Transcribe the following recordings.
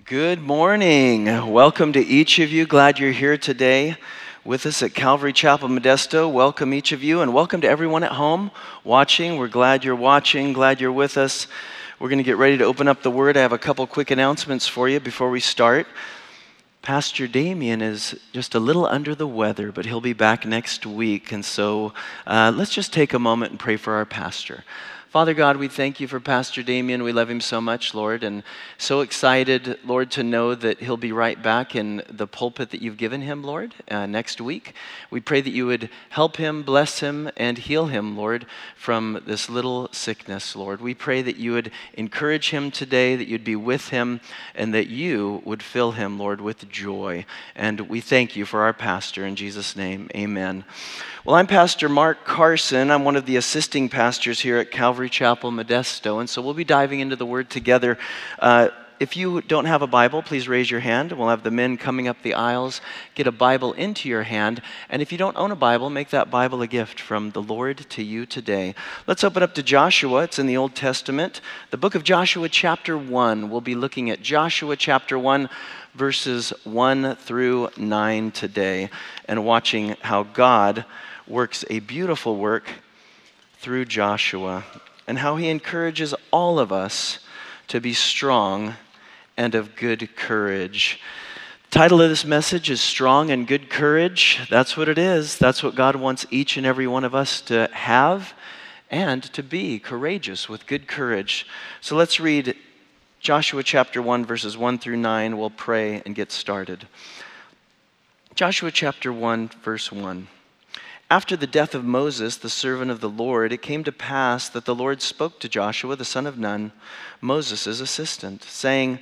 Good morning. Welcome to each of you. Glad you're here today with us at Calvary Chapel, Modesto. Welcome each of you, and welcome to everyone at home watching. We're glad you're watching, glad you're with us. We're going to get ready to open up the Word. I have a couple quick announcements for you before we start. Pastor Damien is just a little under the weather, but he'll be back next week. And so let's just take a moment and pray for our pastor. Father God, we thank you for Pastor Damien. We love him so much, Lord, and so excited, Lord, to know that he'll be right back in the pulpit that you've given him, Lord, next week. We pray that you would help him, bless him, and heal him, Lord, from this little sickness, Lord. We pray that you would encourage him today, that you'd be with him, and that you would fill him, Lord, with joy. And we thank you for our pastor. In Jesus' name, amen. Well, I'm Pastor Mark Carson. I'm one of the assisting pastors here at Calvary Chapel, Modesto, and so we'll be diving into the Word together. If you don't have a Bible, please raise your hand. We'll have the men coming up the aisles get a Bible into your hand. And if you don't own a Bible, make that Bible a gift from the Lord to you today. Let's open up to Joshua. It's in the Old Testament. The book of Joshua, chapter 1. We'll be looking at Joshua, chapter 1, verses 1 through 9 today, and watching how God works a beautiful work through Joshua, and how he encourages all of us to be strong and of good courage. The title of this message is Strong and Good Courage. That's what it is. That's what God wants each and every one of us to have and to be, courageous with good courage. So let's read Joshua chapter 1, verses 1 through 9. We'll pray and get started. Joshua chapter 1, verse 1. After the death of Moses, the servant of the Lord, it came to pass that the Lord spoke to Joshua, the son of Nun, Moses' assistant, saying,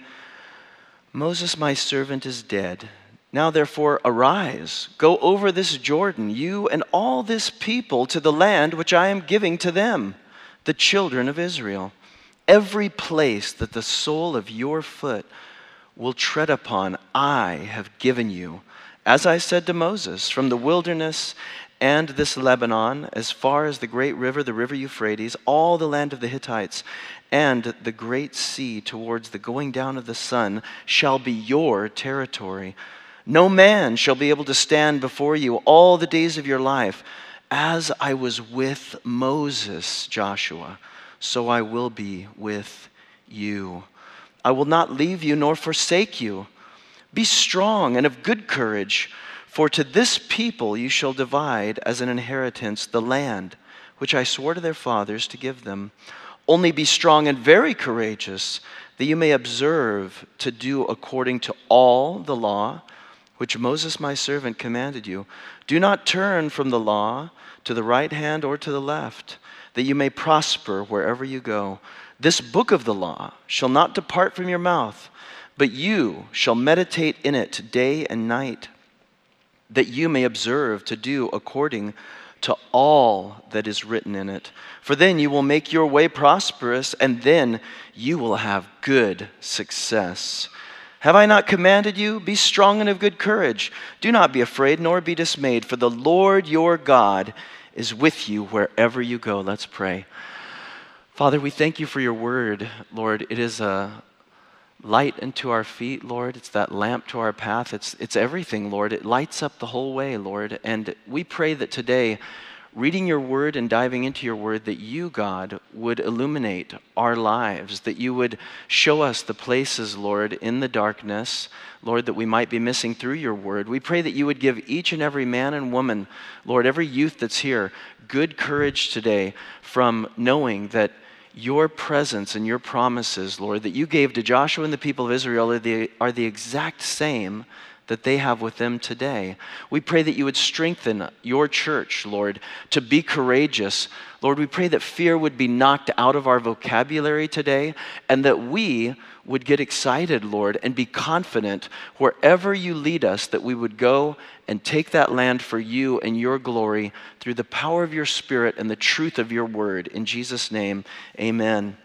Moses, my servant, is dead. Now therefore arise, go over this Jordan, you and all this people, to the land which I am giving to them, the children of Israel. Every place that the sole of your foot will tread upon, I have given you, as I said to Moses, from the wilderness and this Lebanon, as far as the great river, the river Euphrates, all the land of the Hittites, and the great sea towards the going down of the sun shall be your territory. No man shall be able to stand before you all the days of your life. As I was with Moses, Joshua, so I will be with you. I will not leave you nor forsake you. Be strong and of good courage, for to this people you shall divide as an inheritance the land which I swore to their fathers to give them. Only be strong and very courageous, that you may observe to do according to all the law which Moses my servant commanded you. Do not turn from the law to the right hand or to the left, that you may prosper wherever you go. This book of the law shall not depart from your mouth, but you shall meditate in it day and night, that you may observe to do according to all that is written in it. For then you will make your way prosperous, and then you will have good success. Have I not commanded you? Be strong and of good courage. Do not be afraid nor be dismayed, for the Lord your God is with you wherever you go. Let's pray. Father, we thank you for your word, Lord. It is a light unto our feet, Lord. It's that lamp to our path. It's everything, Lord. It lights up the whole way, Lord. And we pray that today, reading your word and diving into your word, that you, God, would illuminate our lives, that you would show us the places, Lord, in the darkness, Lord, that we might be missing through your word. We pray that you would give each and every man and woman, Lord, every youth that's here, good courage today from knowing that your presence and your promises, Lord, that you gave to Joshua and the people of Israel are the exact same that they have with them today. We pray that you would strengthen your church, Lord, to be courageous. Lord, we pray that fear would be knocked out of our vocabulary today, and that we would get excited, Lord, and be confident wherever you lead us, that we would go and take that land for you and your glory through the power of your Spirit and the truth of your word. In Jesus' name, amen.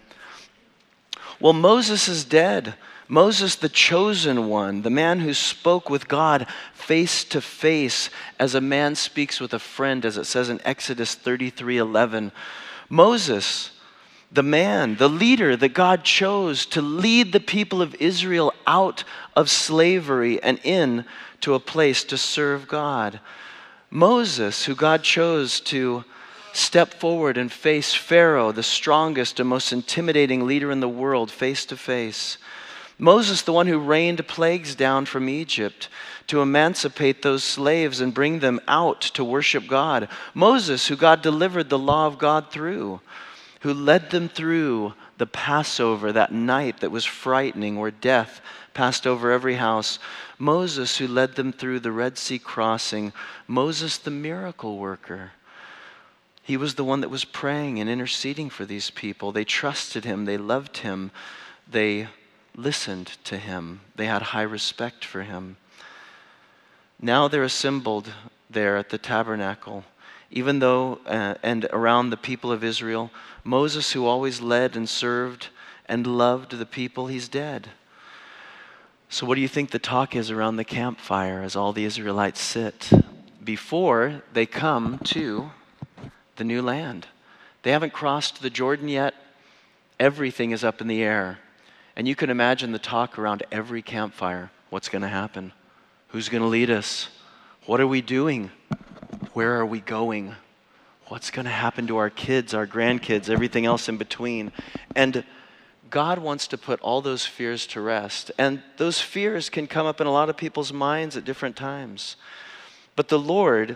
Well, Moses is dead. Moses, the chosen one, the man who spoke with God face to face as a man speaks with a friend, as it says in Exodus 33:11. Moses the man, the leader that God chose to lead the people of Israel out of slavery and in to a place to serve God. Moses, who God chose to step forward and face Pharaoh, the strongest and most intimidating leader in the world, face to face. Moses, the one who rained plagues down from Egypt to emancipate those slaves and bring them out to worship God. Moses, who God delivered the law of God through, who led them through the Passover, that night that was frightening, where death passed over every house. Moses, who led them through the Red Sea crossing. Moses, the miracle worker. He was the one that was praying and interceding for these people. They trusted him. They loved him. They listened to him. They had high respect for him. Now they're assembled there at the tabernacle. Even though, and around the people of Israel, Moses, who always led and served and loved the people, he's dead. So what do you think the talk is around the campfire as all the Israelites sit before they come to the new land? They haven't crossed the Jordan yet. Everything is up in the air. And you can imagine the talk around every campfire. What's going to happen? Who's going to lead us? What are we doing? Where are we going? What's going to happen to our kids, our grandkids, everything else in between? And God wants to put all those fears to rest. And those fears can come up in a lot of people's minds at different times. But the Lord,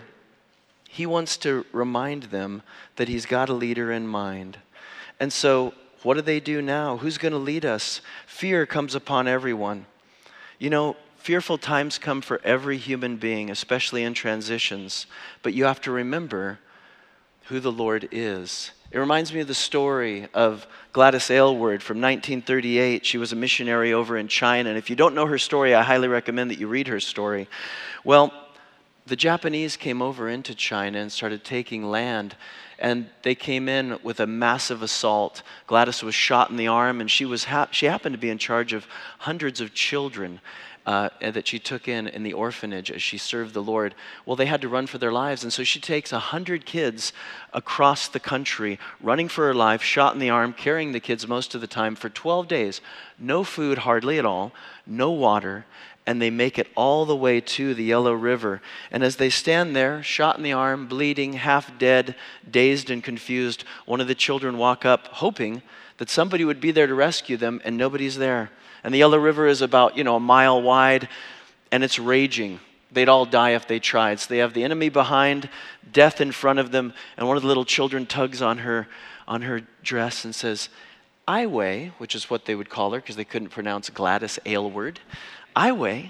He wants to remind them that He's got a leader in mind. And so, what do they do now? Who's going to lead us? Fear comes upon everyone. You know, fearful times come for every human being, especially in transitions. But you have to remember who the Lord is. It reminds me of the story of Gladys Aylward from 1938. She was a missionary over in China. And if you don't know her story, I highly recommend that you read her story. Well, the Japanese came over into China and started taking land. And they came in with a massive assault. Gladys was shot in the arm, and she happened to be in charge of hundreds of children that she took in the orphanage as she served the Lord. Well, they had to run for their lives, and so she takes 100 kids across the country, running for her life, shot in the arm, carrying the kids most of the time for 12 days. No food hardly at all, no water, and they make it all the way to the Yellow River. And as they stand there, shot in the arm, bleeding, half dead, dazed and confused, one of the children walk up, hoping that somebody would be there to rescue them, and nobody's there. And the Yellow River is about, a mile wide, and it's raging. They'd all die if they tried. So they have the enemy behind, death in front of them, and one of the little children tugs on her dress and says, "Iway," which is what they would call her because they couldn't pronounce Gladys Aylward. "Iway,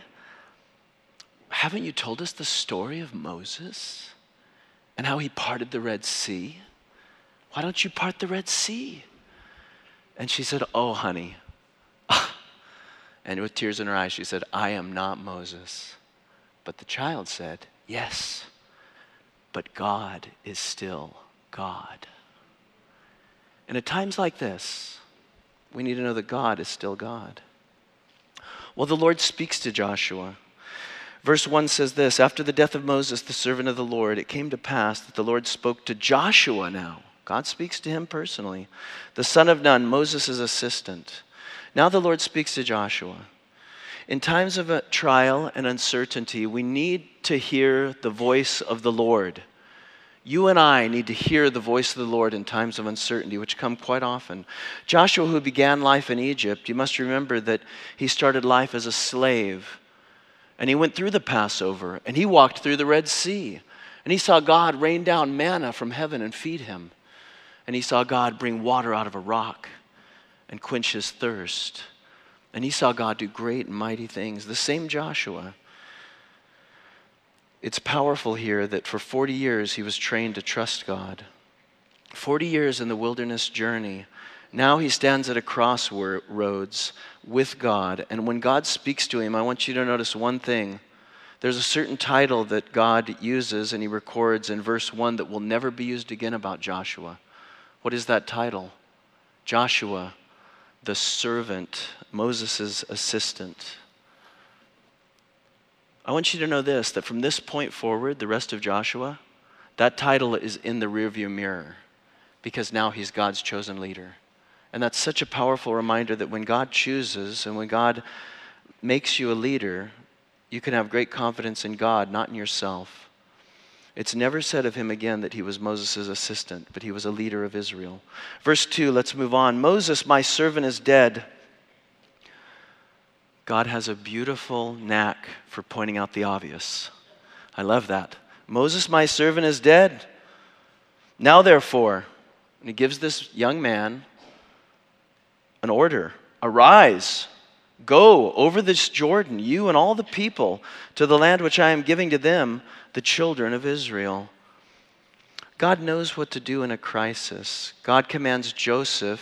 haven't you told us the story of Moses and how he parted the Red Sea? Why don't you part the Red Sea?" And she said, "Oh, honey." And with tears in her eyes, she said, "I am not Moses." But the child said, "Yes, but God is still God." And at times like this, we need to know that God is still God. Well, the Lord speaks to Joshua. Verse 1 says this: "After the death of Moses, the servant of the Lord, it came to pass that the Lord spoke to Joshua." Now, God speaks to him personally. "The son of Nun, Moses' assistant." Now the Lord speaks to Joshua. In times of trial and uncertainty, we need to hear the voice of the Lord. You and I need to hear the voice of the Lord in times of uncertainty, which come quite often. Joshua, who began life in Egypt, you must remember that he started life as a slave. And he went through the Passover, and he walked through the Red Sea. And he saw God rain down manna from heaven and feed him. And he saw God bring water out of a rock and quench his thirst. And he saw God do great and mighty things. The same Joshua. It's powerful here that for 40 years he was trained to trust God. 40 years in the wilderness journey. Now he stands at a crossroads with God. And when God speaks to him, I want you to notice one thing. There's a certain title that God uses and he records in verse 1 that will never be used again about Joshua. What is that title? Joshua, the servant, Moses' assistant. I want you to know this, that from this point forward, the rest of Joshua, that title is in the rearview mirror because now he's God's chosen leader. And that's such a powerful reminder that when God chooses and when God makes you a leader, you can have great confidence in God, not in yourself. It's never said of him again that he was Moses' assistant, but he was a leader of Israel. Verse 2, let's move on. Moses, my servant, is dead. God has a beautiful knack for pointing out the obvious. I love that. Moses, my servant, is dead. Now therefore, and he gives this young man an order. Arise, go over this Jordan, you and all the people, to the land which I am giving to them, the children of Israel. God knows what to do in a crisis. God commands Joshua,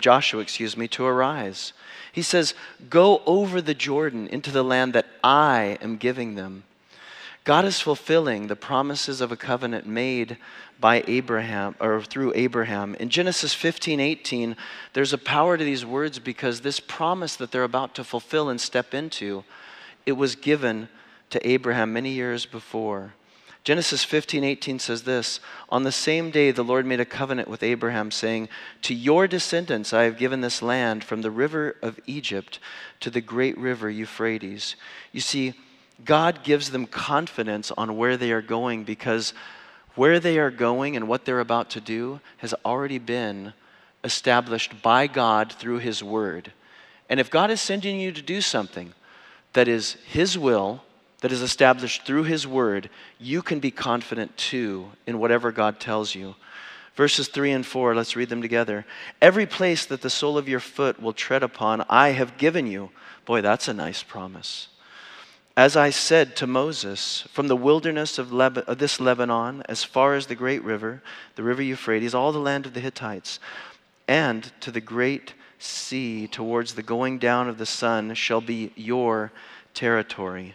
to arise. He says, go over the Jordan into the land that I am giving them. God is fulfilling the promises of a covenant made by Abraham, or through Abraham. In Genesis 15:18, there's a power to these words because this promise that they're about to fulfill and step into, it was given to Abraham many years before. Genesis 15:18 says this, on the same day the Lord made a covenant with Abraham, saying, to your descendants I have given this land from the river of Egypt to the great river Euphrates. You see, God gives them confidence on where they are going because where they are going and what they're about to do has already been established by God through his word. And if God is sending you to do something that is his will, that is established through his word, you can be confident too in whatever God tells you. Verses 3 and 4, let's read them together. Every place that the sole of your foot will tread upon, I have given you. Boy, that's a nice promise. As I said to Moses, from the wilderness of this Lebanon, as far as the great river, the river Euphrates, all the land of the Hittites, and to the great sea towards the going down of the sun shall be your territory.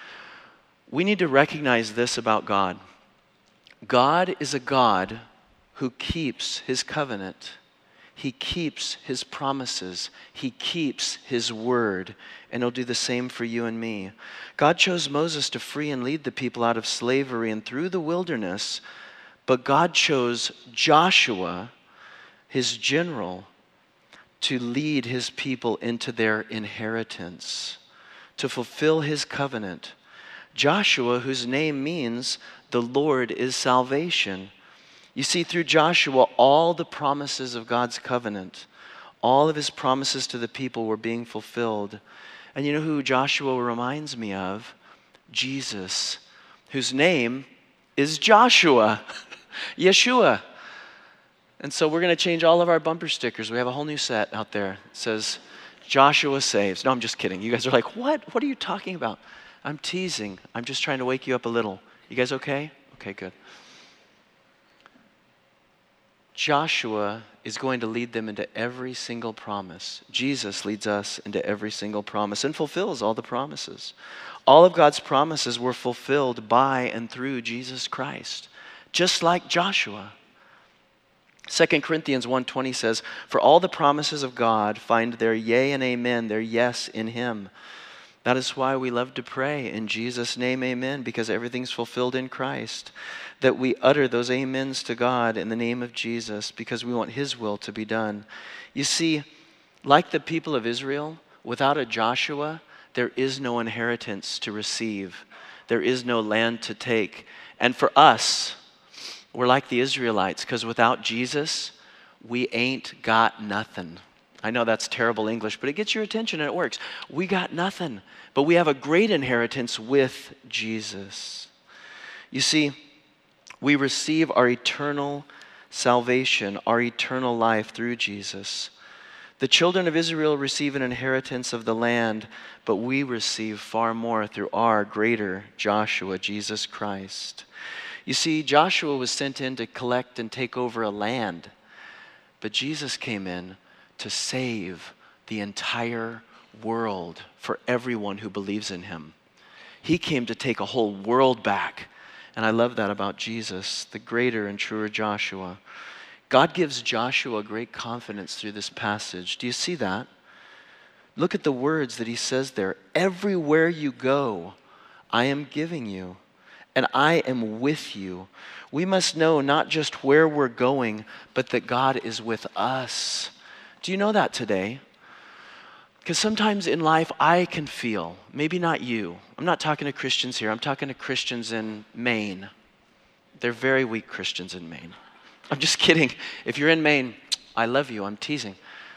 We need to recognize this about God. God is a God who keeps his covenant. He keeps his promises. He keeps his word. And he'll do the same for you and me. God chose Moses to free and lead the people out of slavery and through the wilderness. But God chose Joshua, his general, to lead his people into their inheritance, to fulfill his covenant. Joshua, whose name means the Lord is salvation. You see, through Joshua, all the promises of God's covenant, all of his promises to the people were being fulfilled. And you know who Joshua reminds me of? Jesus, whose name is Joshua, Yeshua. And so we're going to change all of our bumper stickers. We have a whole new set out there. It says, Joshua saves. No, I'm just kidding. You guys are like, what? What are you talking about? I'm teasing. I'm just trying to wake you up a little. You guys okay? Okay, good. Joshua is going to lead them into every single promise. Jesus leads us into every single promise and fulfills all the promises. All of God's promises were fulfilled by and through Jesus Christ, just like Joshua. 2 Corinthians 1:20 says, for all the promises of God find their yea and amen, their yes in him. That is why we love to pray in Jesus' name, amen, because everything's fulfilled in Christ. That we utter those amens to God in the name of Jesus because we want his will to be done. You see, like the people of Israel, without a Joshua, there is no inheritance to receive. There is no land to take. And for us, we're like the Israelites because without Jesus, we ain't got nothing. I know that's terrible English, but it gets your attention and it works. We got nothing, but we have a great inheritance with Jesus. You see, we receive our eternal salvation, our eternal life through Jesus. The children of Israel receive an inheritance of the land, but we receive far more through our greater Joshua, Jesus Christ. You see, Joshua was sent in to collect and take over a land, but Jesus came in to save the entire world for everyone who believes in him. He came to take a whole world back. And I love that about Jesus, the greater and truer Joshua. God gives Joshua great confidence through this passage. Do you see that? Look at the words that he says there. Everywhere you go, I am giving you, and I am with you. We must know not just where we're going, but that God is with us. Do you know that today? Because sometimes in life I can feel, maybe not you. I'm not talking to Christians here. I'm talking to Christians in Maine. They're very weak Christians in Maine. I'm just kidding. If you're in Maine, I love you. I'm teasing.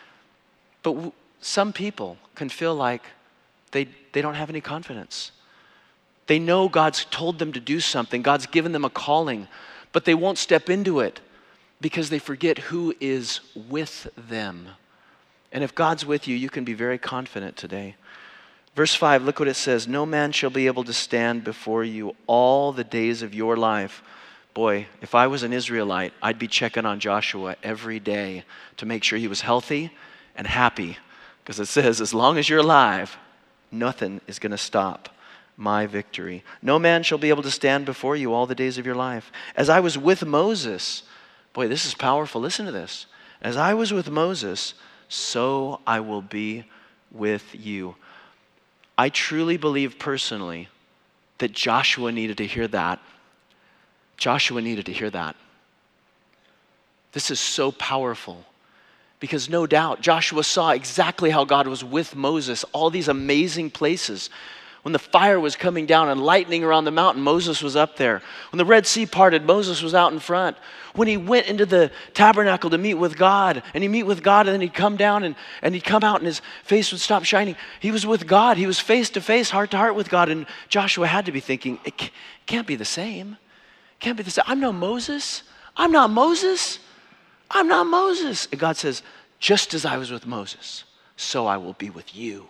But some people can feel like they don't have any confidence. They know God's told them to do something. God's given them a calling, but they won't step into it because they forget who is with them. And if God's with you, you can be very confident today. Verse 5, look what it says. No man shall be able to stand before you all the days of your life. Boy, if I was an Israelite, I'd be checking on Joshua every day to make sure he was healthy and happy. Because it says, as long as you're alive, nothing is going to stop my victory. No man shall be able to stand before you all the days of your life. As I was with Moses, boy, this is powerful. Listen to this. As I was with Moses, so I will be with you. I truly believe personally that Joshua needed to hear that. Joshua needed to hear that. This is so powerful because no doubt Joshua saw exactly how God was with Moses, all these amazing places. When the fire was coming down and lightning around the mountain, Moses was up there. When the Red Sea parted, Moses was out in front. When he went into the tabernacle to meet with God, and he'd meet with God, and then he'd come down and he'd come out and his face would stop shining. He was with God. He was face to face, heart to heart with God. And Joshua had to be thinking, it can't be the same. It can't be the same. I'm no Moses. I'm not Moses. I'm not Moses. And God says, just as I was with Moses, so I will be with you.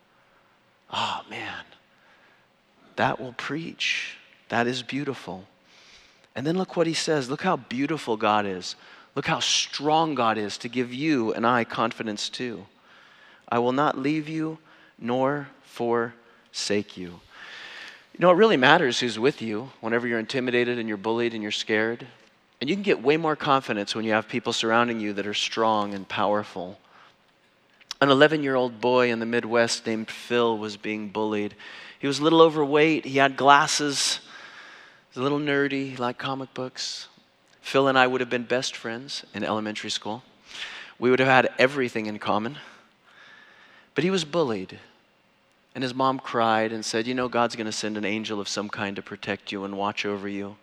Oh, man. That will preach. That is beautiful. And then look what he says. Look how beautiful God is. Look how strong God is to give you and I confidence too. I will not leave you nor forsake you. You know, it really matters who's with you whenever you're intimidated and you're bullied and you're scared. And you can get way more confidence when you have people surrounding you that are strong and powerful. An 11-year-old boy in the Midwest named Phil was being bullied. He was a little overweight. He had glasses. He was a little nerdy. He liked comic books. Phil and I would have been best friends in elementary school. We would have had everything in common. But he was bullied. And his mom cried and said, you know, God's going to send an angel of some kind to protect you and watch over you.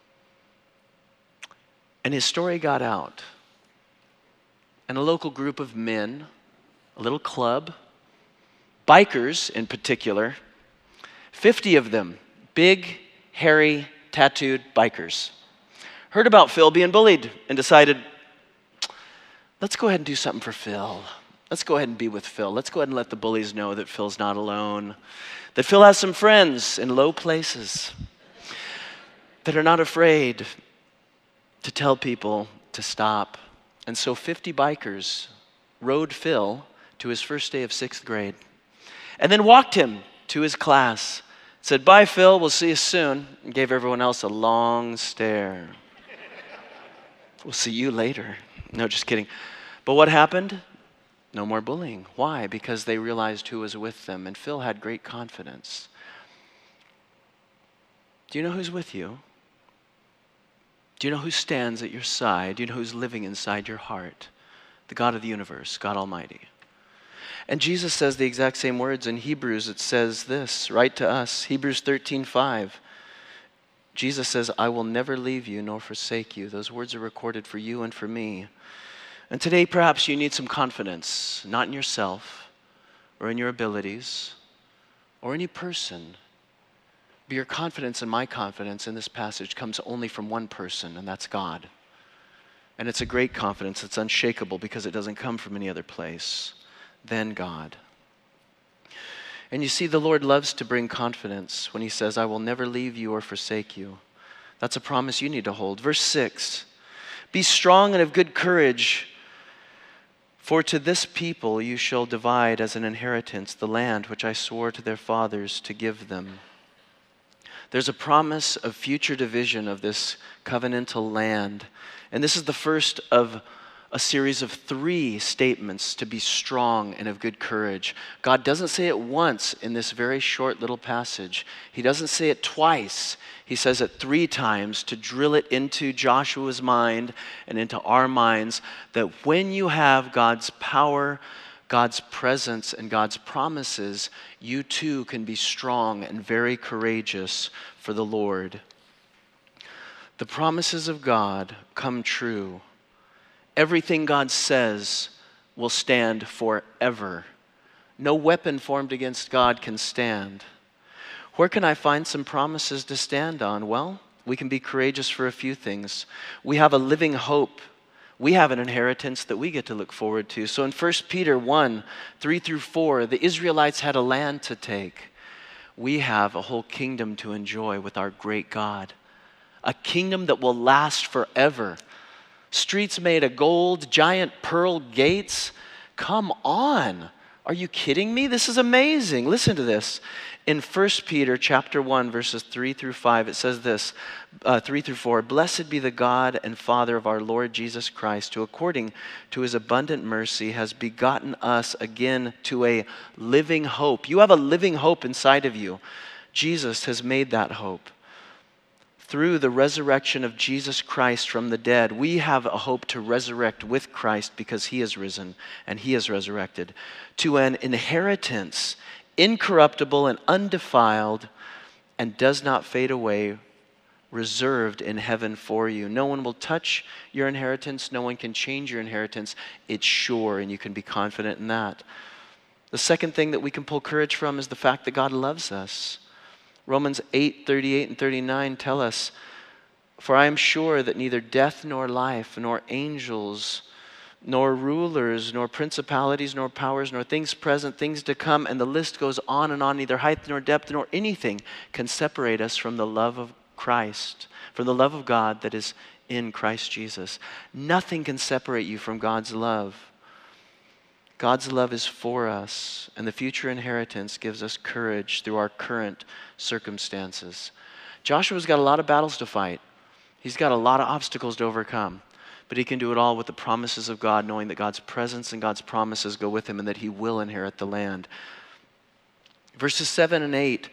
And his story got out. And a local group of men, a little club, bikers in particular, 50 of them, big, hairy, tattooed bikers, heard about Phil being bullied and decided, let's go ahead and do something for Phil. Let's go ahead and be with Phil. Let's go ahead and let the bullies know that Phil's not alone, that Phil has some friends in low places that are not afraid to tell people to stop. And so 50 bikers rode Phil to his first day of 6th grade and then walked him to his class, said, bye, Phil, we'll see you soon, and gave everyone else a long stare. We'll see you later. No, just kidding. But what happened? No more bullying. Why? Because they realized who was with them, and Phil had great confidence. Do you know who's with you? Do you know who stands at your side? Do you know who's living inside your heart? The God of the universe, God Almighty. And Jesus says the exact same words in Hebrews. It says this, right to us, Hebrews 13:5. Jesus says, I will never leave you nor forsake you. Those words are recorded for you and for me. And today perhaps you need some confidence, not in yourself or in your abilities or any person. But your confidence and my confidence in this passage comes only from one person, and that's God. And it's a great confidence. It's unshakable because it doesn't come from any other place than God. And you see, the Lord loves to bring confidence when he says, I will never leave you or forsake you. That's a promise you need to hold. Verse 6, be strong and of good courage, for to this people you shall divide as an inheritance the land which I swore to their fathers to give them. There's a promise of future division of this covenantal land. And this is the first of a series of 3 statements to be strong and of good courage. God doesn't say it once in this very short little passage. He doesn't say it twice. He says it 3 times to drill it into Joshua's mind and into our minds that when you have God's power, God's presence, and God's promises, you too can be strong and very courageous for the Lord. The promises of God come true. Everything God says will stand forever. No weapon formed against God can stand. Where can I find some promises to stand on? Well, we can be courageous for a few things. We have a living hope. We have an inheritance that we get to look forward to. So in 1 Peter 1, 3 through 4, the Israelites had a land to take. We have a whole kingdom to enjoy with our great God. A kingdom that will last forever. Streets made of gold, giant pearl gates. Come on. Are you kidding me? This is amazing. Listen to this. In 1 Peter chapter 1, verses 3 through 5, it says this, 3 through 4, "Blessed be the God and Father of our Lord Jesus Christ, who according to his abundant mercy has begotten us again to a living hope." You have a living hope inside of you. Jesus has made that hope. Through the resurrection of Jesus Christ from the dead, we have a hope to resurrect with Christ because he is risen and he is resurrected, to an inheritance incorruptible and undefiled and does not fade away, reserved in heaven for you. No one will touch your inheritance. No one can change your inheritance. It's sure, and you can be confident in that. The second thing that we can pull courage from is the fact that God loves us. Romans 8:38 and 39 tell us, "For I am sure that neither death nor life, nor angels, nor rulers, nor principalities, nor powers, nor things present, things to come," and the list goes on and on, "neither height nor depth nor anything can separate us from the love of Christ, from the love of God that is in Christ Jesus." Nothing can separate you from God's love. God's love is for us, and the future inheritance gives us courage through our current circumstances. Joshua's got a lot of battles to fight. He's got a lot of obstacles to overcome, but he can do it all with the promises of God, knowing that God's presence and God's promises go with him and that he will inherit the land. Verses 7 and 8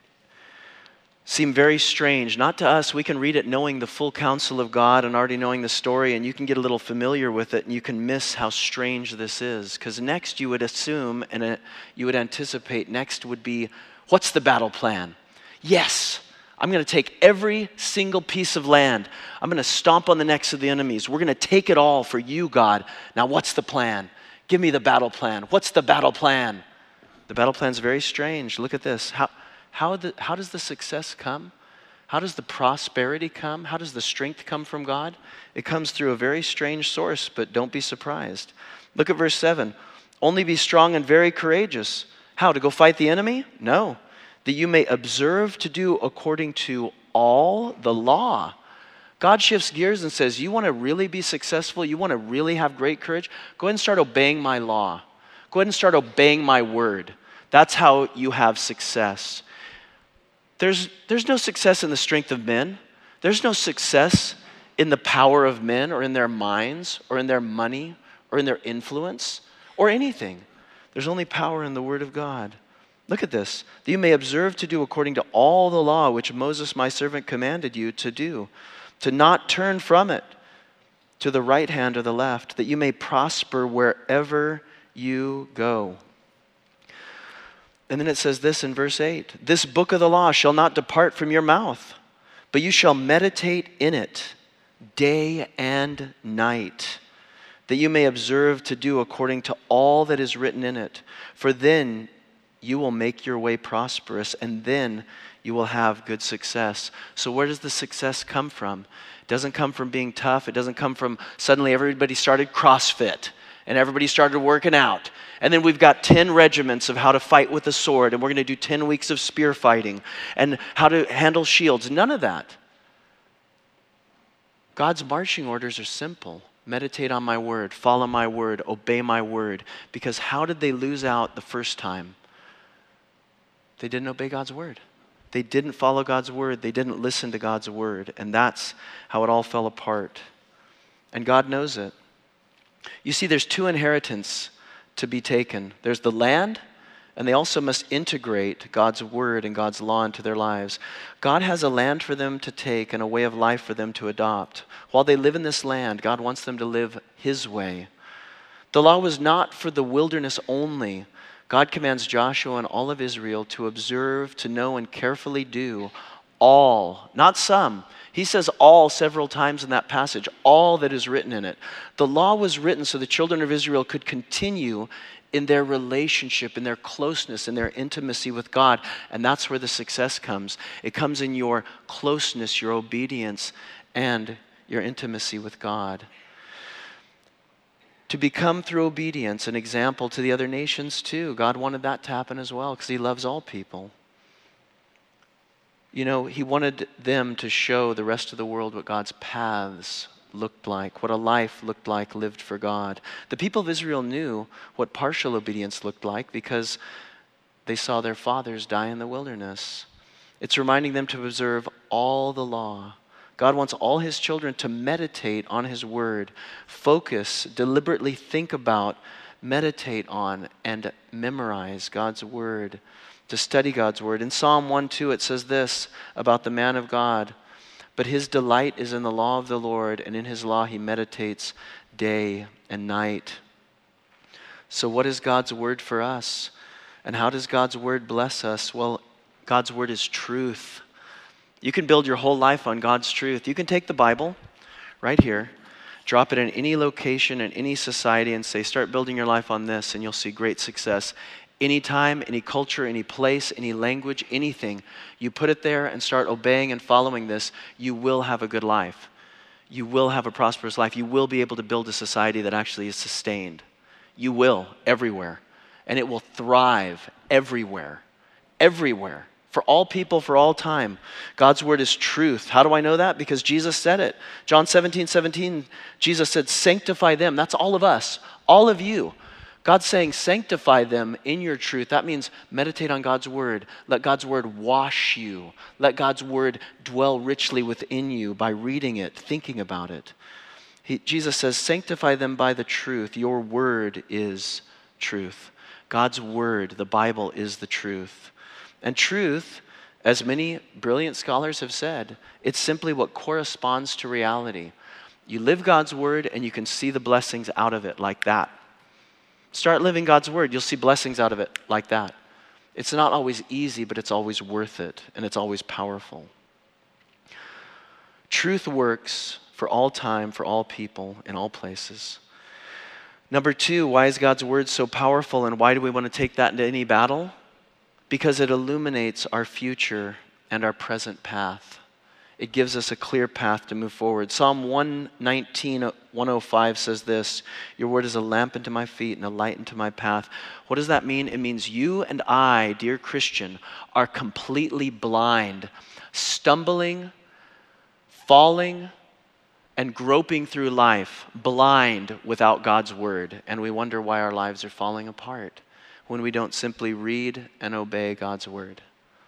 seem very strange. Not to us. We can read it knowing the full counsel of God and already knowing the story, and you can get a little familiar with it, and you can miss how strange this is. Because next you would assume and you would anticipate next would be, what's the battle plan? Yes, I'm going to take every single piece of land. I'm going to stomp on the necks of the enemies. We're going to take it all for you, God. Now what's the plan? Give me the battle plan. What's the battle plan? The battle plan is very strange. Look at this. How does the success come? How does the prosperity come? How does the strength come from God? It comes through a very strange source, but don't be surprised. Look at verse 7. "Only be strong and very courageous." How, to go fight the enemy? No. "That you may observe to do according to all the law." God shifts gears and says, you want to really be successful? You want to really have great courage? Go ahead and start obeying my law. Go ahead and start obeying my word. That's how you have success. There's no success in the strength of men. There's no success in the power of men or in their minds or in their money or in their influence or anything. There's only power in the word of God. Look at this. "That you may observe to do according to all the law which Moses my servant commanded you to do, to not turn from it to the right hand or the left, that you may prosper wherever you go." And then it says this in verse 8, "This book of the law shall not depart from your mouth, but you shall meditate in it day and night, that you may observe to do according to all that is written in it. For then you will make your way prosperous, and then you will have good success." So where does the success come from? It doesn't come from being tough. It doesn't come from suddenly everybody started CrossFit and everybody started working out. And then we've got 10 regiments of how to fight with a sword, and we're going to do 10 weeks of spear fighting and how to handle shields. None of that. God's marching orders are simple. Meditate on my word, follow my word, obey my word. Because how did they lose out the first time? They didn't obey God's word. They didn't follow God's word. They didn't listen to God's word. And that's how it all fell apart. And God knows it. You see, there's two inheritance to be taken. There's the land, and they also must integrate God's word and God's law into their lives. God has a land for them to take and a way of life for them to adopt. While they live in this land, God wants them to live his way. The law was not for the wilderness only. God commands Joshua and all of Israel to observe, to know, and carefully do all, not some. He says all several times in that passage, all that is written in it. The law was written so the children of Israel could continue in their relationship, in their closeness, in their intimacy with God. And that's where the success comes. It comes in your closeness, your obedience, and your intimacy with God. To become, through obedience, an example to the other nations too. God wanted that to happen as well because he loves all people. You know, he wanted them to show the rest of the world what God's paths looked like, what a life looked like lived for God. The people of Israel knew what partial obedience looked like because they saw their fathers die in the wilderness. It's reminding them to observe all the law. God wants all his children to meditate on his word, focus, deliberately think about, meditate on, and memorize God's word, to study God's word. In Psalm 1:2 it says this about the man of God: "But his delight is in the law of the Lord, and in his law he meditates day and night." So what is God's word for us? And how does God's word bless us? Well, God's word is truth. You can build your whole life on God's truth. You can take the Bible right here, drop it in any location, in any society, and say, start building your life on this, and you'll see great success. Anytime, any culture, any place, any language, anything, you put it there and start obeying and following this, you will have a good life. You will have a prosperous life. You will be able to build a society that actually is sustained. You will, everywhere. And it will thrive everywhere. Everywhere. For all people, for all time. God's word is truth. How do I know that? Because Jesus said it. John 17:17, Jesus said, sanctify them. That's all of us, all of you. God's saying, sanctify them in your truth. That means meditate on God's word. Let God's word wash you. Let God's word dwell richly within you by reading it, thinking about it. Jesus says, sanctify them by the truth. Your word is truth. God's word, the Bible, is the truth. And truth, as many brilliant scholars have said, it's simply what corresponds to reality. You live God's word and you can see the blessings out of it like that. Start living God's word, you'll see blessings out of it like that. It's not always easy, but it's always worth it, and it's always powerful. Truth works for all time, for all people, in all places. Number two, why is God's word so powerful, and why do we want to take that into any battle? Because it illuminates our future and our present path. It gives us a clear path to move forward. Psalm 119:105 says this: your word is a lamp unto my feet and a light unto my path. What does that mean? It means you and I, dear Christian, are completely blind, stumbling, falling, and groping through life, blind without God's word. And we wonder why our lives are falling apart when we don't simply read and obey God's word.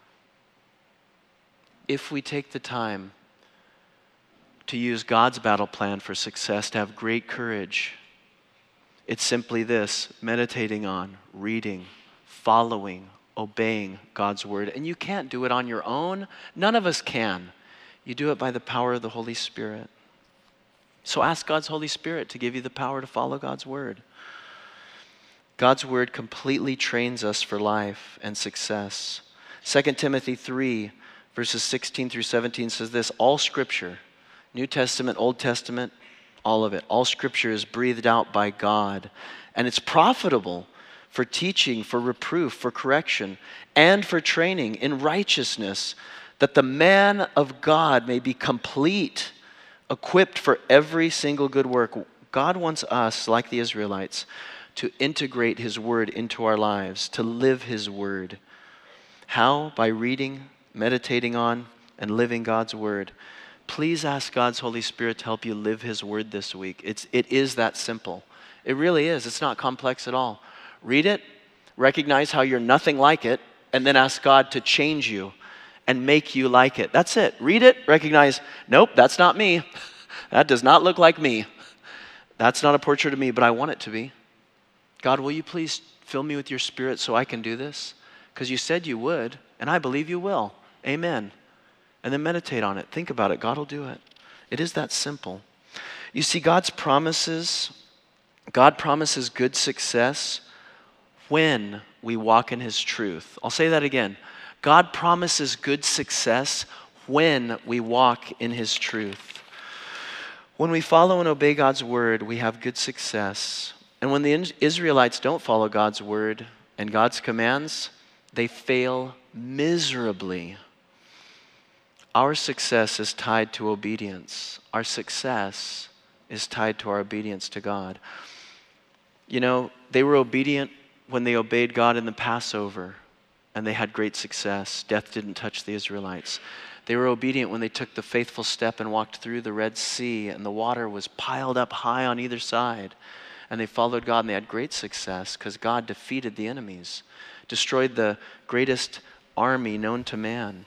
If we take the time to use God's battle plan for success, to have great courage, it's simply this: meditating on, reading, following, obeying God's word. And you can't do it on your own. None of us can. You do it by the power of the Holy Spirit. So ask God's Holy Spirit to give you the power to follow God's word. God's word completely trains us for life and success. 2 Timothy 3, verses 16 through 17 says this: all scripture, New Testament, Old Testament, all of it, all scripture is breathed out by God, and it's profitable for teaching, for reproof, for correction, and for training in righteousness, that the man of God may be complete, equipped for every single good work. God wants us, like the Israelites, to integrate his word into our lives, to live his word. How? By reading, meditating on, and living God's word. Please ask God's Holy Spirit to help you live his word this week. It is that simple. It really is. It's not complex at all. Read it, recognize how you're nothing like it, and then ask God to change you and make you like it. That's it. Read it, recognize, nope, that's not me. That does not look like me. That's not a portrait of me, but I want it to be. God, will you please fill me with your Spirit so I can do this? Because you said you would, and I believe you will. Amen. And then meditate on it. Think about it. God will do it. It is that simple. You see, God promises good success when we walk in his truth. I'll say that again. God promises good success when we walk in his truth. When we follow and obey God's word, we have good success. And when the Israelites don't follow God's word and God's commands, they fail miserably. Our success is tied to obedience. Our success is tied to our obedience to God. You know, they were obedient when they obeyed God in the Passover, and they had great success. Death didn't touch the Israelites. They were obedient when they took the faithful step and walked through the Red Sea, and the water was piled up high on either side. And they followed God, and they had great success because God defeated the enemies, destroyed the greatest army known to man.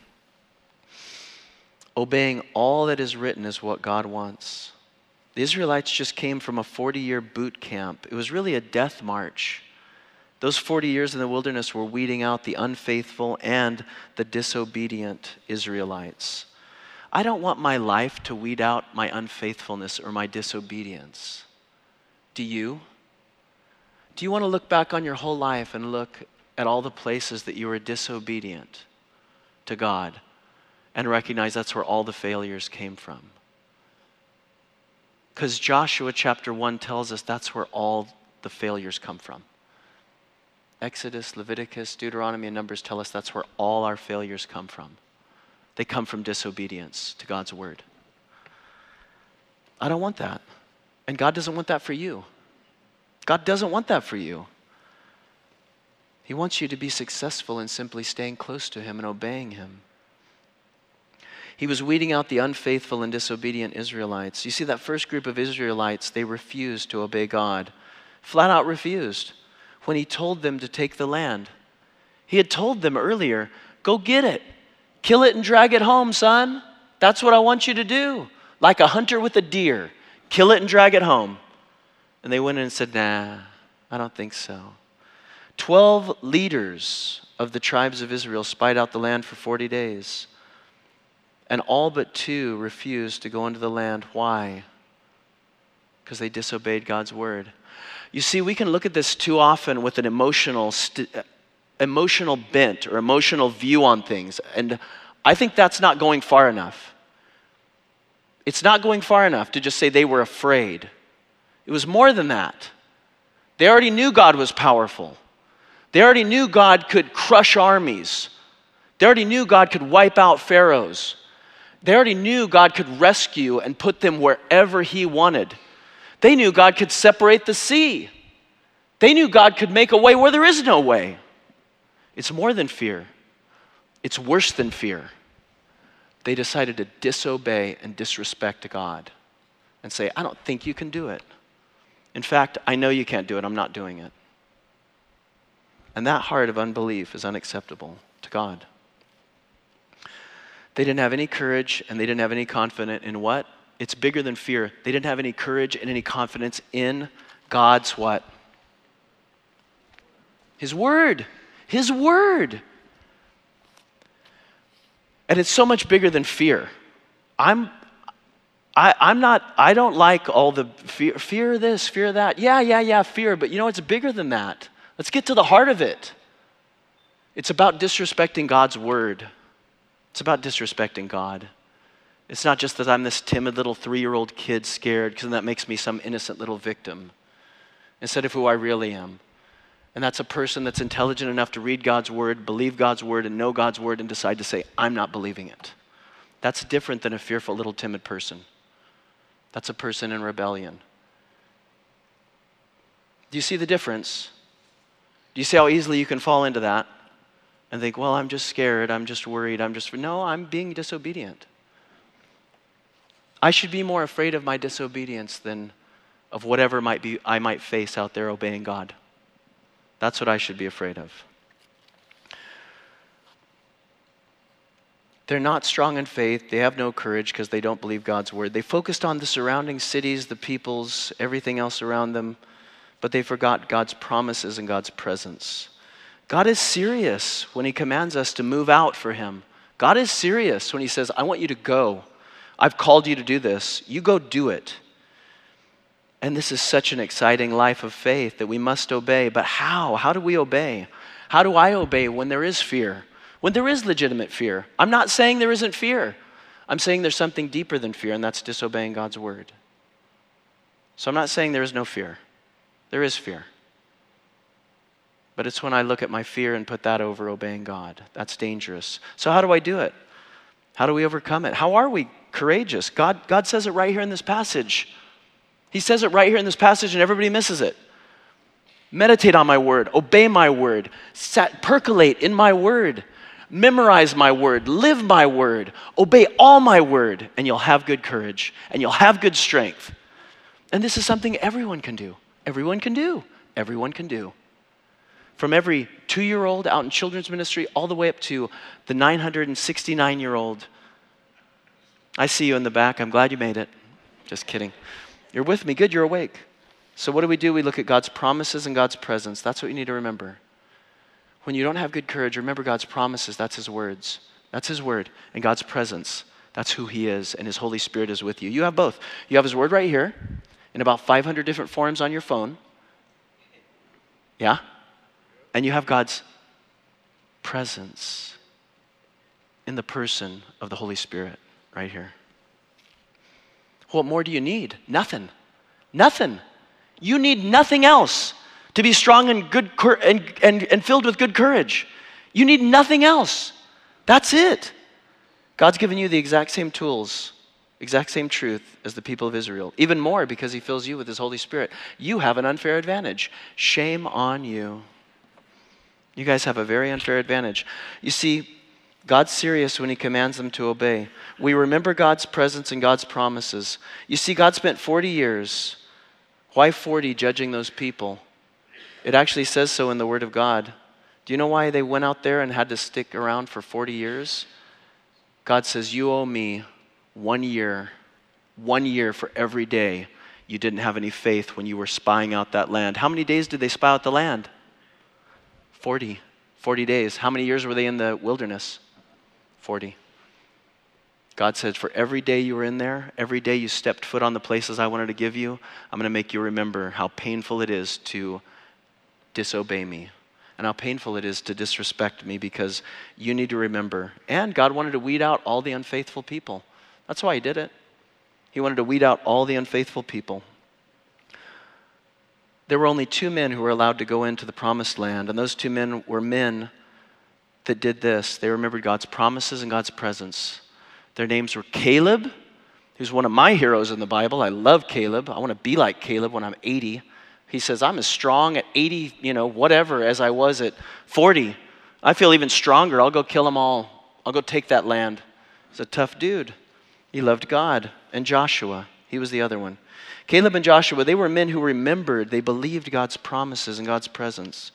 Obeying all that is written is what God wants. The Israelites just came from a 40-year boot camp. It was really a death march. Those 40 years in the wilderness were weeding out the unfaithful and the disobedient Israelites. I don't want my life to weed out my unfaithfulness or my disobedience. Do you? Do you want to look back on your whole life and look at all the places that you were disobedient to God and recognize that's where all the failures came from? Because Joshua chapter 1 tells us that's where all the failures come from. Exodus, Leviticus, Deuteronomy, and Numbers tell us that's where all our failures come from. They come from disobedience to God's word. I don't want that. And God doesn't want that for you. God doesn't want that for you. He wants you to be successful in simply staying close to him and obeying him. He was weeding out the unfaithful and disobedient Israelites. You see, that first group of Israelites, they refused to obey God. Flat out refused when he told them to take the land. He had told them earlier, go get it. Kill it and drag it home, son. That's what I want you to do. Like a hunter with a deer. Kill it and drag it home. And they went in and said, nah, I don't think so. 12 leaders of the tribes of Israel spied out the land for 40 days. And all but 2 refused to go into the land. Why? Because they disobeyed God's word. You see, we can look at this too often with an emotional bent or emotional view on things. And I think that's not going far enough. It's not going far enough to just say they were afraid. It was more than that. They already knew God was powerful. They already knew God could crush armies. They already knew God could wipe out pharaohs. They already knew God could rescue and put them wherever he wanted. They knew God could separate the sea. They knew God could make a way where there is no way. It's more than fear. It's worse than fear. They decided to disobey and disrespect God and say, I don't think you can do it. In fact, I know you can't do it. I'm not doing it. And that heart of unbelief is unacceptable to God. They didn't have any courage and they didn't have any confidence in what? It's bigger than fear. They didn't have any courage and any confidence in God's what? His word. His word. And it's so much bigger than fear. I don't like all the fear this, fear that. Yeah, fear, but you know, it's bigger than that. Let's get to the heart of it. It's about disrespecting God's word. It's about disrespecting God. It's not just that I'm this timid little 3-year-old kid scared because that makes me some innocent little victim instead of who I really am. And that's a person that's intelligent enough to read God's word, believe God's word, and know God's word and decide to say, I'm not believing it. That's different than a fearful little timid person. That's a person in rebellion. Do you see the difference? Do you see how easily you can fall into that and think, well, I'm just scared, I'm just worried, no, I'm being disobedient. I should be more afraid of my disobedience than of whatever I might face out there obeying God. That's what I should be afraid of. They're not strong in faith. They have no courage because they don't believe God's word. They focused on the surrounding cities, the peoples, everything else around them, but they forgot God's promises and God's presence. God is serious when he commands us to move out for him. God is serious when he says, I want you to go. I've called you to do this. You go do it. And this is such an exciting life of faith that we must obey. But how? How do we obey? How do I obey when there is fear? When there is legitimate fear? I'm not saying there isn't fear. I'm saying there's something deeper than fear, and that's disobeying God's word. So I'm not saying there is no fear. There is fear. But it's when I look at my fear and put that over obeying God. That's dangerous. So how do I do it? How do we overcome it? How are we courageous? God says it right here in this passage. He says it right here in this passage and everybody misses it. Meditate on my word. Obey my word. Percolate in my word. Memorize my word. Live my word. Obey all my word. And you'll have good courage. And you'll have good strength. And this is something everyone can do. Everyone can do. Everyone can do. From every 2-year-old out in children's ministry all the way up to the 969-year-old. I see you in the back. I'm glad you made it. Just kidding. You're with me. Good, you're awake. So what do? We look at God's promises and God's presence. That's what you need to remember. When you don't have good courage, remember God's promises. That's his words. That's his word. And God's presence. That's who he is. And his Holy Spirit is with you. You have both. You have his word right here in about 500 different forms on your phone. Yeah? And you have God's presence in the person of the Holy Spirit right here. What more do you need? Nothing. Nothing. You need nothing else to be strong and good and filled with good courage. You need nothing else. That's it. God's given you the exact same tools, exact same truth as the people of Israel. Even more because he fills you with his Holy Spirit. You have an unfair advantage. Shame on you. You guys have a very unfair advantage. You see, God's serious when he commands them to obey. We remember God's presence and God's promises. You see, God spent 40 years. Why 40 judging those people? It actually says so in the Word of God. Do you know why they went out there and had to stick around for 40 years? God says, you owe me 1 year. 1 year for every day you didn't have any faith when you were spying out that land. How many days did they spy out the land? 40. 40 days. How many years were they in the wilderness? 40. God said, for every day you were in there, every day you stepped foot on the places I wanted to give you, I'm going to make you remember how painful it is to disobey me and how painful it is to disrespect me because you need to remember. And God wanted to weed out all the unfaithful people. That's why he did it. He wanted to weed out all the unfaithful people. There were only 2 men who were allowed to go into the promised land, and those 2 men were men that did this. They remembered God's promises and God's presence. Their names were Caleb, who's one of my heroes in the Bible. I love Caleb. I want to be like Caleb when I'm 80. He says, I'm as strong at 80, whatever, as I was at 40. I feel even stronger. I'll go kill them all. I'll go take that land. He's a tough dude. He loved God. And Joshua, he was the other one. Caleb and Joshua, they were men who remembered, they believed God's promises and God's presence.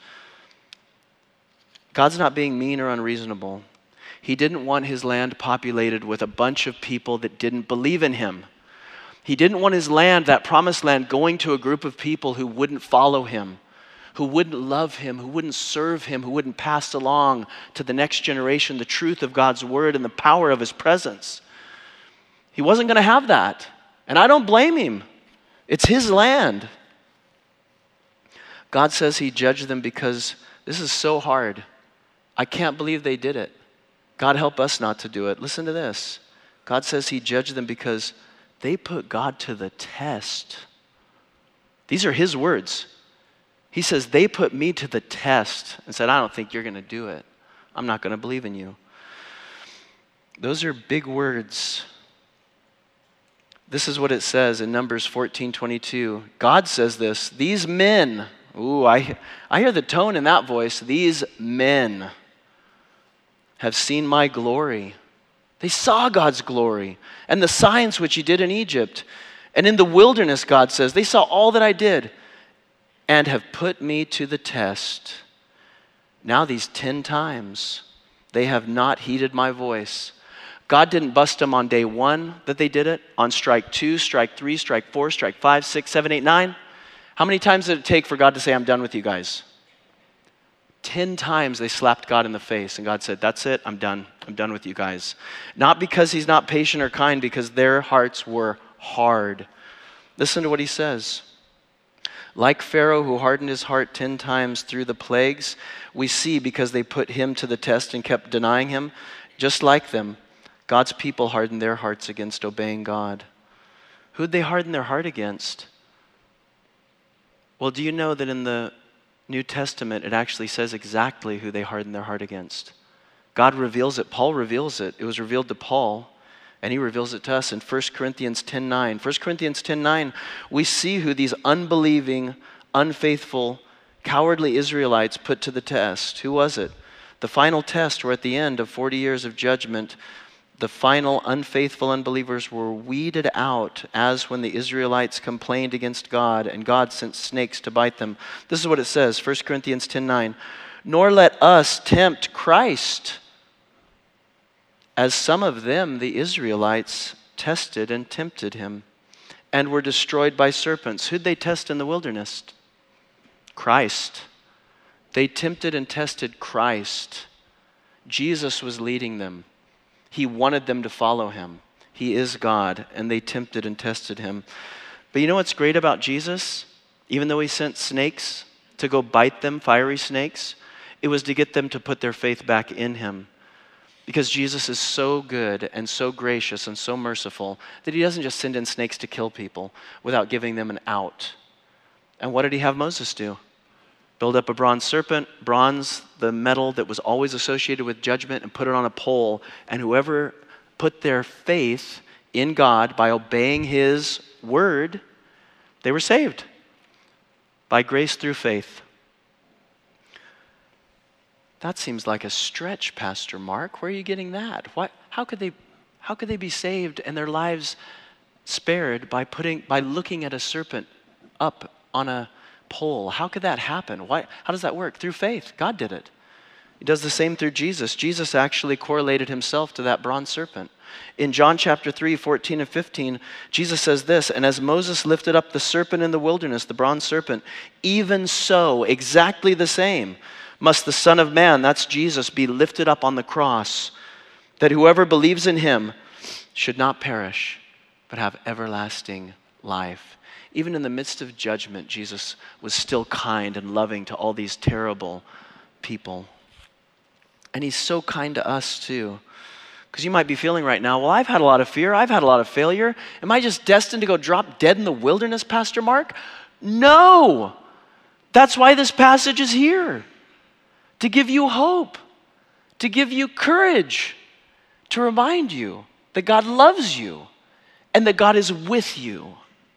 God's not being mean or unreasonable. He didn't want his land populated with a bunch of people that didn't believe in him. He didn't want his land, that promised land, going to a group of people who wouldn't follow him, who wouldn't love him, who wouldn't serve him, who wouldn't pass along to the next generation the truth of God's word and the power of his presence. He wasn't going to have that. And I don't blame him. It's his land. God says he judged them because this is so hard. I can't believe they did it. God help us not to do it. Listen to this. God says he judged them because they put God to the test. These are his words. He says they put me to the test and said, I don't think you're going to do it. I'm not going to believe in you. Those are big words. This is what it says in Numbers 14:22. God says this, these men, I hear the tone in that voice, these men have seen my glory. They saw God's glory and the signs which he did in Egypt. And in the wilderness, God says, they saw all that I did and have put me to the test. Now these 10 times, they have not heeded my voice. God didn't bust them on day 1 that they did it, on strike 2, strike 3, strike 4, strike 5, 6, 7, 8, 9. How many times did it take for God to say, I'm done with you guys? 10 times they slapped God in the face, and God said, that's it, I'm done. I'm done with you guys. Not because he's not patient or kind, because their hearts were hard. Listen to what he says. Like Pharaoh, who hardened his heart 10 times through the plagues, we see because they put him to the test and kept denying him, just like them, God's people hardened their hearts against obeying God. Who'd they harden their heart against? Well, do you know that in the New Testament, it actually says exactly who they hardened their heart against? God reveals it. Paul reveals it. It was revealed to Paul, and he reveals it to us in 1 Corinthians 10:9. 1 Corinthians 10:9, we see who these unbelieving, unfaithful, cowardly Israelites put to the test. Who was it? The final test, where at the end of 40 years of judgment, the final unfaithful unbelievers were weeded out, as when the Israelites complained against God and God sent snakes to bite them. This is what it says, 1 Corinthians 10:9. Nor let us tempt Christ, as some of them, the Israelites, tested and tempted him and were destroyed by serpents. Who'd they test in the wilderness? Christ. They tempted and tested Christ. Jesus was leading them. He wanted them to follow him. He is God, and they tempted and tested him. But you know what's great about Jesus? Even though he sent snakes to go bite them, fiery snakes, it was to get them to put their faith back in him. Because Jesus is so good and so gracious and so merciful that he doesn't just send in snakes to kill people without giving them an out. And what did he have Moses do? Build up a bronze serpent, bronze, the metal that was always associated with judgment, and put it on a pole. And whoever put their faith in God by obeying his word, they were saved by grace through faith. That seems like a stretch, Pastor Mark. Where are you getting that? How could they be saved and their lives spared by looking at a serpent up on a pole? How could that happen? How does that work? Through faith. God did it. He does the same through Jesus. Jesus actually correlated himself to that bronze serpent. In John chapter 3, 14 and 15, Jesus says this, and as Moses lifted up the serpent in the wilderness, the bronze serpent, even so, exactly the same, must the Son of Man, that's Jesus, be lifted up on the cross, that whoever believes in him should not perish, but have everlasting life. Even in the midst of judgment, Jesus was still kind and loving to all these terrible people. And he's so kind to us too. Because you might be feeling right now, well, I've had a lot of fear, I've had a lot of failure. Am I just destined to go drop dead in the wilderness, Pastor Mark? No! That's why this passage is here. To give you hope, to give you courage, to remind you that God loves you and that God is with you.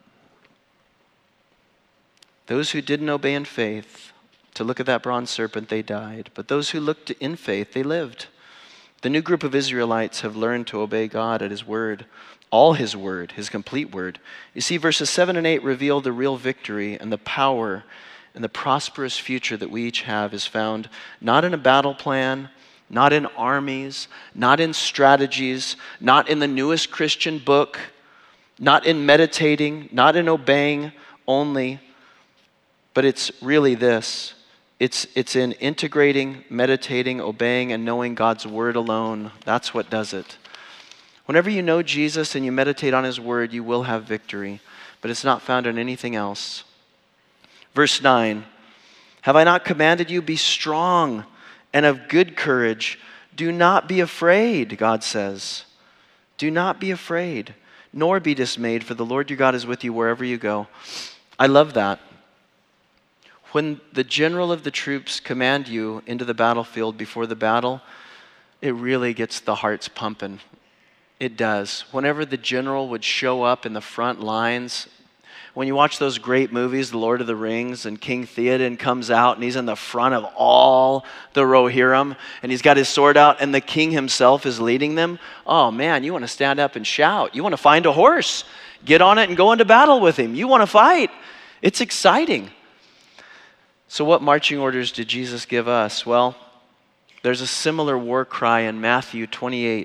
Those who didn't obey in faith, to look at that bronze serpent, they died. But those who looked in faith, they lived. The new group of Israelites have learned to obey God at his word, all his word, his complete word. You see, verses 7 and 8 reveal the real victory and the power and the prosperous future that we each have is found not in a battle plan, not in armies, not in strategies, not in the newest Christian book, not in meditating, not in obeying only, but it's really this. It's in integrating, meditating, obeying, and knowing God's word alone. That's what does it. Whenever you know Jesus and you meditate on his word, you will have victory, but it's not found in anything else. Verse 9, have I not commanded you, be strong and of good courage? Do not be afraid, God says. Do not be afraid, nor be dismayed, for the Lord your God is with you wherever you go. I love that. When the general of the troops command you into the battlefield before the battle, it really gets the hearts pumping. It does. Whenever the general would show up in the front lines, when you watch those great movies, The Lord of the Rings, and King Theoden comes out and he's in the front of all the Rohirrim and he's got his sword out and the king himself is leading them, oh man, you want to stand up and shout. You want to find a horse, get on it and go into battle with him. You want to fight. It's exciting. So what marching orders did Jesus give us? Well, there's a similar war cry in Matthew 28,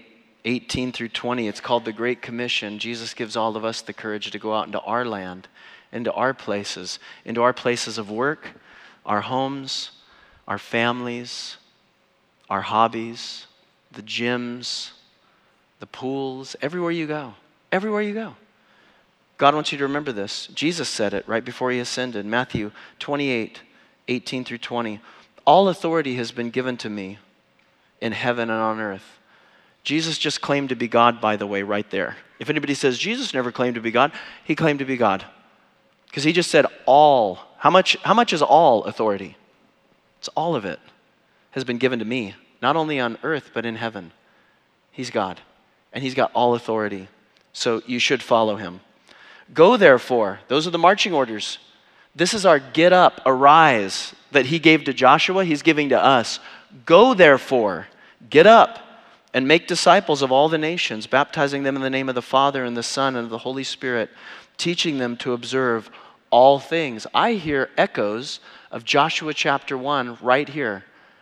18 through 20. It's called the Great Commission. Jesus gives all of us the courage to go out into our land, into our places of work, our homes, our families, our hobbies, the gyms, the pools, everywhere you go. Everywhere you go. God wants you to remember this. Jesus said it right before he ascended. Matthew 28, 18 through 20. All authority has been given to me in heaven and on earth. Jesus just claimed to be God, by the way, right there. If anybody says Jesus never claimed to be God, he claimed to be God. Because he just said all. How much is all authority? It's all of it has been given to me, not only on earth, but in heaven. He's God, and he's got all authority. So you should follow him. Go therefore. Those are the marching orders. This is our get up, arise that he gave to Joshua, he's giving to us. Go therefore, get up and make disciples of all the nations, baptizing them in the name of the Father and the Son and of the Holy Spirit, teaching them to observe all things. I hear echoes of Joshua chapter 1 right here.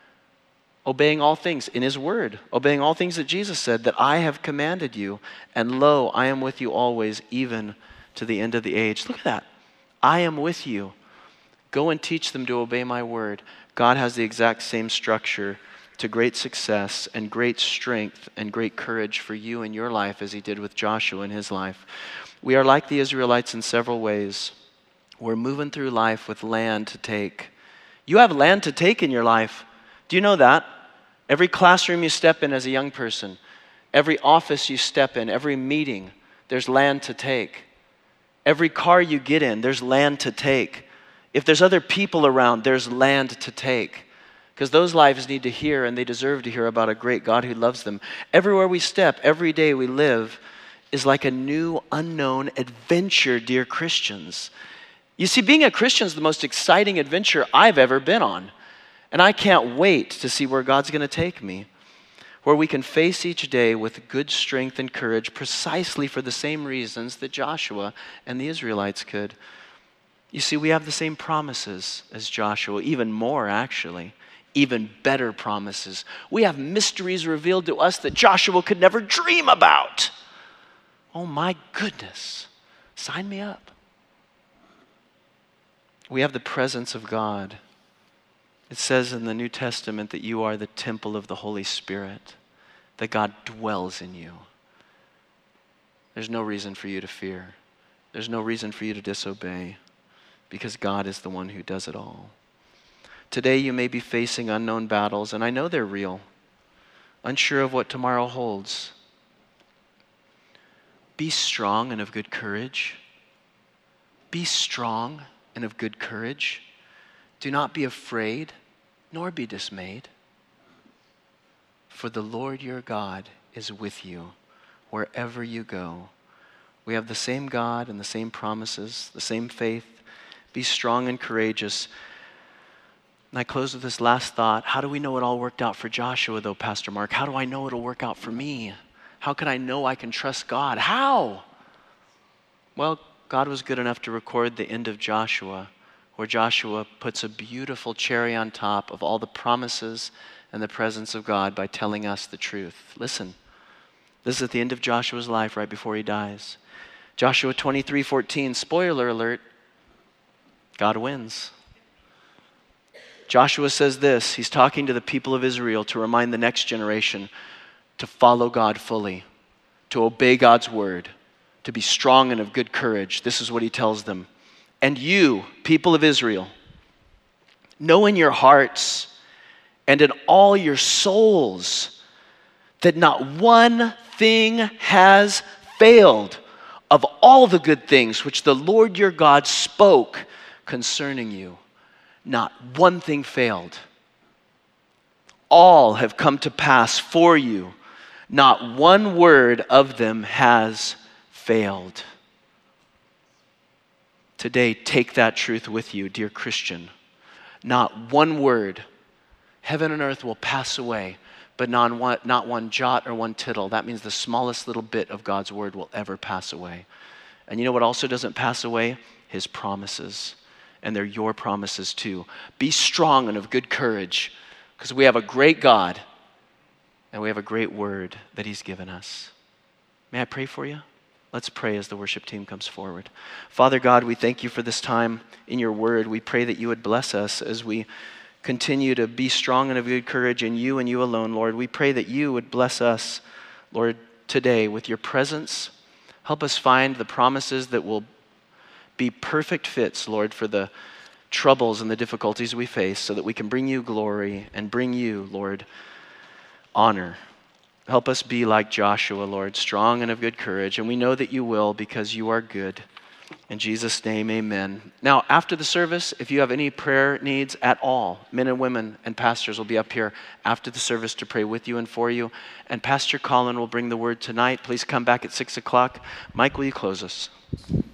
Obeying all things in his word, obeying all things that Jesus said, that I have commanded you, and lo, I am with you always, even to the end of the age. Look at that. I am with you. Go and teach them to obey my word. God has the exact same structure to great success and great strength and great courage for you in your life as he did with Joshua in his life. We are like the Israelites in several ways. We're moving through life with land to take. You have land to take in your life. Do you know that? Every classroom you step in as a young person, every office you step in, every meeting, there's land to take. Every car you get in, there's land to take. If there's other people around, there's land to take. Because those lives need to hear, and they deserve to hear about a great God who loves them. Everywhere we step, every day we live is like a new, unknown adventure, dear Christians. You see, being a Christian is the most exciting adventure I've ever been on. And I can't wait to see where God's going to take me, where we can face each day with good strength and courage precisely for the same reasons that Joshua and the Israelites could. You see, we have the same promises as Joshua, even more actually, even better promises. We have mysteries revealed to us that Joshua could never dream about. Oh my goodness, sign me up. We have the presence of God. It says in the New Testament that you are the temple of the Holy Spirit, that God dwells in you. There's no reason for you to fear. There's no reason for you to disobey, because God is the one who does it all. Today you may be facing unknown battles, and I know they're real, unsure of what tomorrow holds. Be strong and of good courage. Be strong and of good courage. Do not be afraid, nor be dismayed. For the Lord your God is with you wherever you go. We have the same God and the same promises, the same faith. Be strong and courageous. And I close with this last thought. How do we know it all worked out for Joshua, though, Pastor Mark? How do I know it'll work out for me? How can I know I can trust God? How? Well, God was good enough to record the end of Joshua, where Joshua puts a beautiful cherry on top of all the promises and the presence of God by telling us the truth. Listen, this is at the end of Joshua's life, right before he dies. Joshua 23:14, spoiler alert, God wins. Joshua says this, he's talking to the people of Israel to remind the next generation to follow God fully, to obey God's word, to be strong and of good courage. This is what he tells them. And you, people of Israel, know in your hearts and in all your souls that not one thing has failed of all the good things which the Lord your God spoke concerning you. Not one thing failed. All have come to pass for you. Not one word of them has failed. Today, take that truth with you, dear Christian. Not one word. Heaven and earth will pass away, but not one jot or one tittle. That means the smallest little bit of God's word will ever pass away. And you know what also doesn't pass away? His promises. And they're your promises too. Be strong and of good courage, because we have a great God, and we have a great word that he's given us. May I pray for you? Let's pray as the worship team comes forward. Father God, we thank you for this time in your word. We pray that you would bless us as we continue to be strong and of good courage in you and you alone, Lord. We pray that you would bless us, Lord, today with your presence. Help us find the promises that will be perfect fits, Lord, for the troubles and the difficulties we face so that we can bring you glory and bring you, Lord, honor. Help us be like Joshua, Lord, strong and of good courage. And we know that you will because you are good. In Jesus' name, amen. Now, after the service, if you have any prayer needs at all, men and women and pastors will be up here after the service to pray with you and for you. And Pastor Colin will bring the word tonight. Please come back at 6 o'clock. Mike, will you close us?